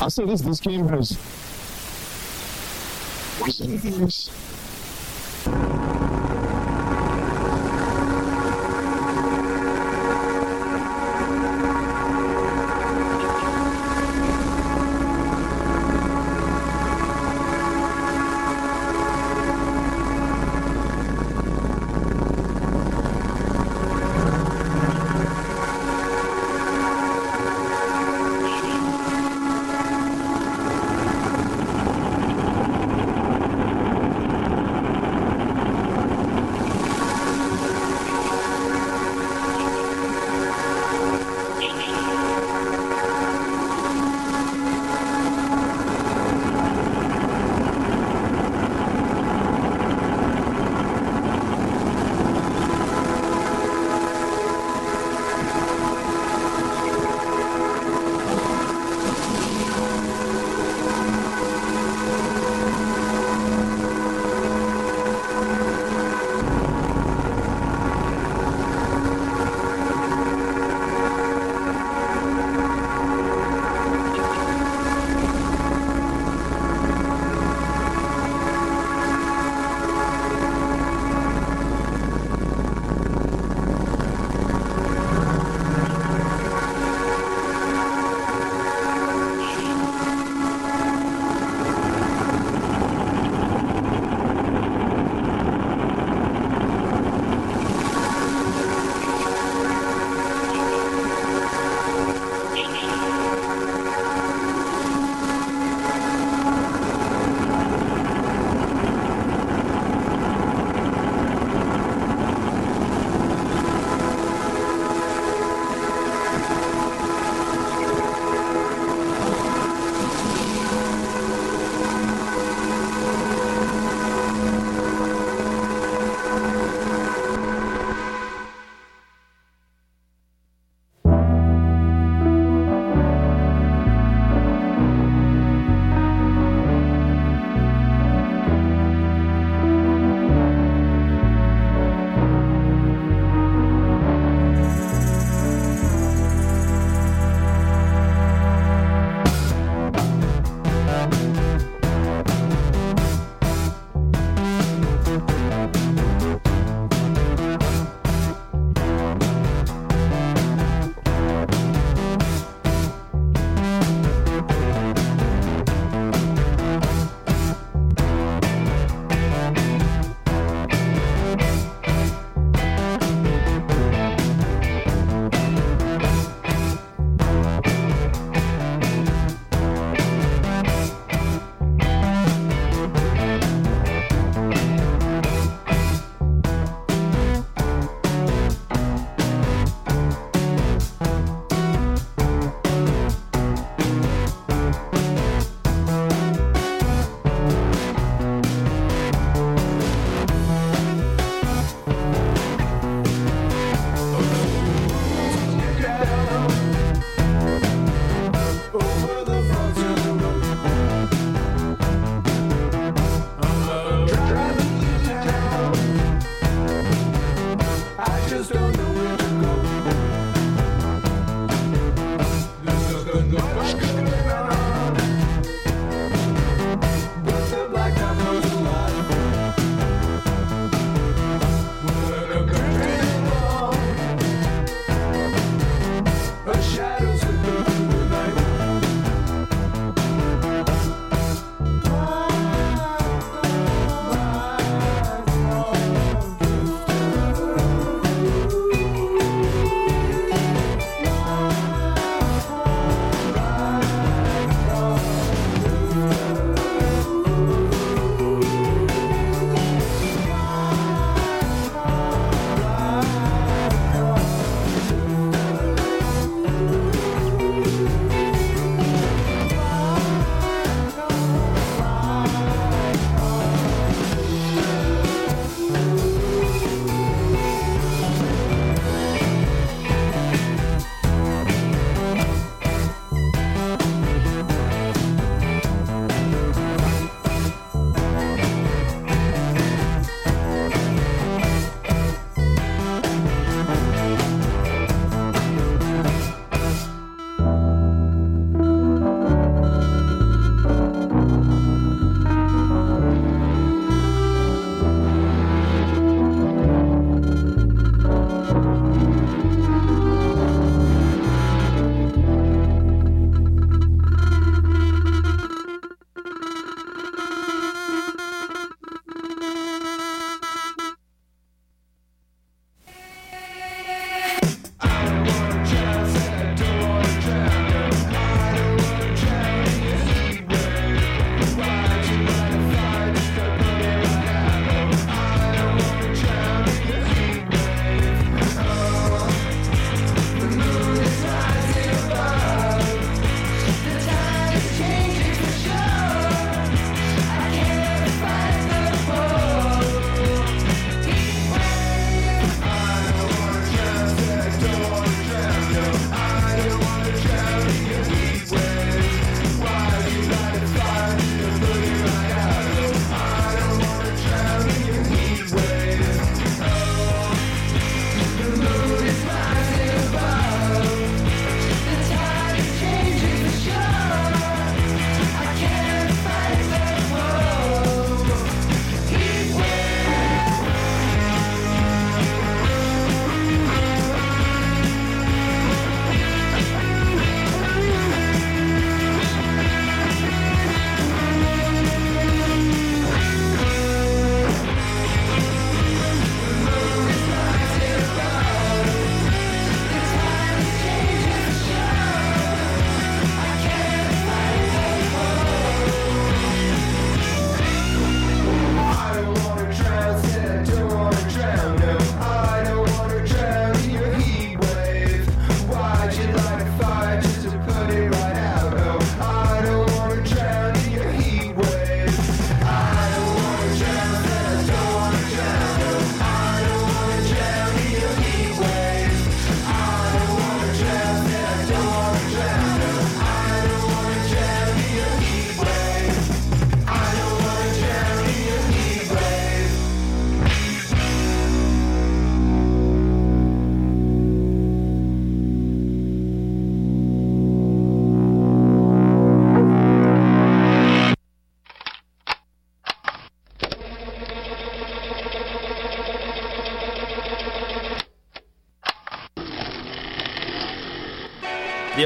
I'll say this game has worse enemies.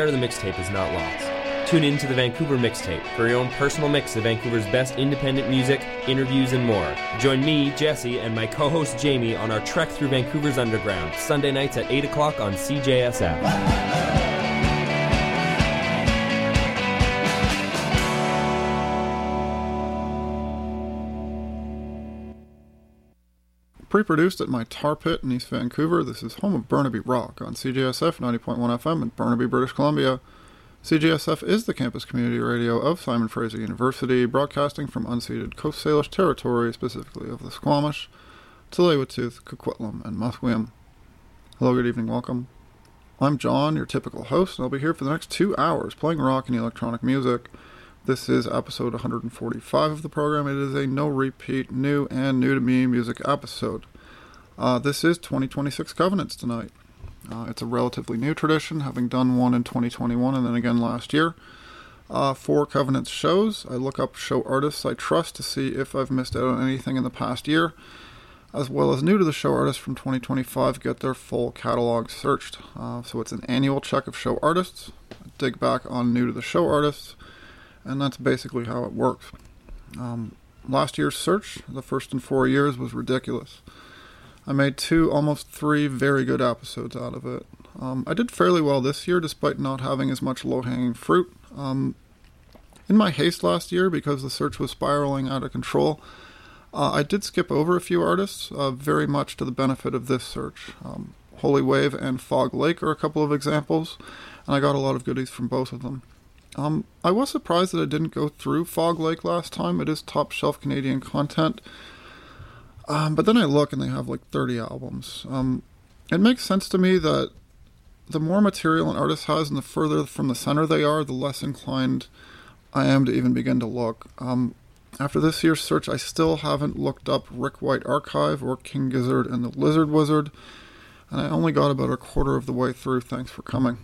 of the mixtape is not lost. Tune in to the Vancouver Mixtape for your own personal mix of Vancouver's best independent music, interviews, and more. Join me, Jesse, and my co-host Jamie on our trek through Vancouver's underground, Sunday nights at 8 o'clock on CJSF. Pre-produced at my tar pit in East Vancouver, this is home of Burnaby Rock on CJSF 90.1 FM in Burnaby, British Columbia. CJSF is the campus community radio of Simon Fraser University, broadcasting from unceded Coast Salish territory, specifically of the Squamish, Tsleil-Waututh, Coquitlam, and Musqueam. Hello, good evening, welcome. I'm John, your typical host, and I'll be here for the next 2 hours playing rock and electronic music. This is episode 145 of the program. It is a no-repeat, new and new-to-me music episode. This is 2026 Covenants tonight. It's a relatively new tradition, having done one in 2021 and then again last year. 4 Covenants shows. I look up show artists I trust to see if I've missed out on anything in the past year, as well as new to the show artists from 2025 get their full catalog searched. So it's an annual check of show artists, dig back on new to the show artists, and that's basically how it works. Last year's search, the first in 4 years, was ridiculous. I made 2, almost 3 very good episodes out of it. I did fairly well this year, despite not having as much low-hanging fruit. In my haste last year, because the search was spiraling out of control, I did skip over a few artists, very much to the benefit of this search. Holy Wave and Fog Lake are a couple of examples, and I got a lot of goodies from both of them. I was surprised that I didn't go through Fog Lake last time. It is top-shelf Canadian content. But then I look and they have like 30 albums. It makes sense to me that the more material an artist has and the further from the center they are, the less inclined I am to even begin to look. After this year's search, I still haven't looked up Rick White Archive or King Gizzard and the Lizard Wizard, and I only got about a quarter of the way through. Thanks for coming.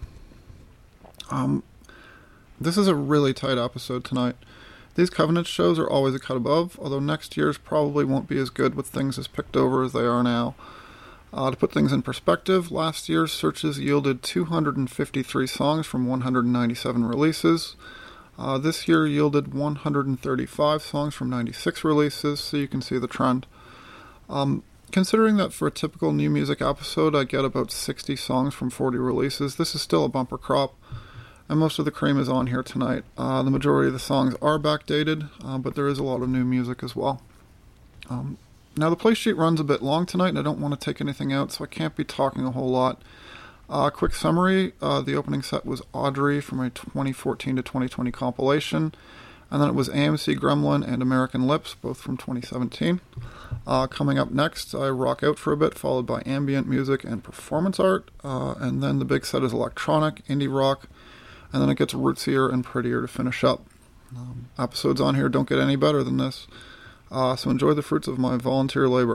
This is a really tight episode tonight. These Covenant shows are always a cut above, although next year's probably won't be as good with things as picked over as they are now. To put things in perspective, last year's searches yielded 253 songs from 197 releases. This year yielded 135 songs from 96 releases, so you can see the trend. Considering that for a typical new music episode I get about 60 songs from 40 releases, this is still a bumper crop. And most of the cream is on here tonight. The majority of the songs are backdated, but there is a lot of new music as well. Now the play sheet runs a bit long tonight, and I don't want to take anything out, so I can't be talking a whole lot. Quick summary, the opening set was Audrey from a 2014 to 2020 compilation, and then it was AMC Gremlin and American Lips, both from 2017. Coming up next, I rock out for a bit, followed by ambient music and performance art, and then the big set is electronic, indie rock, and then it gets rootsier and prettier to finish up. Episodes on here don't get any better than this, so enjoy the fruits of my volunteer labor.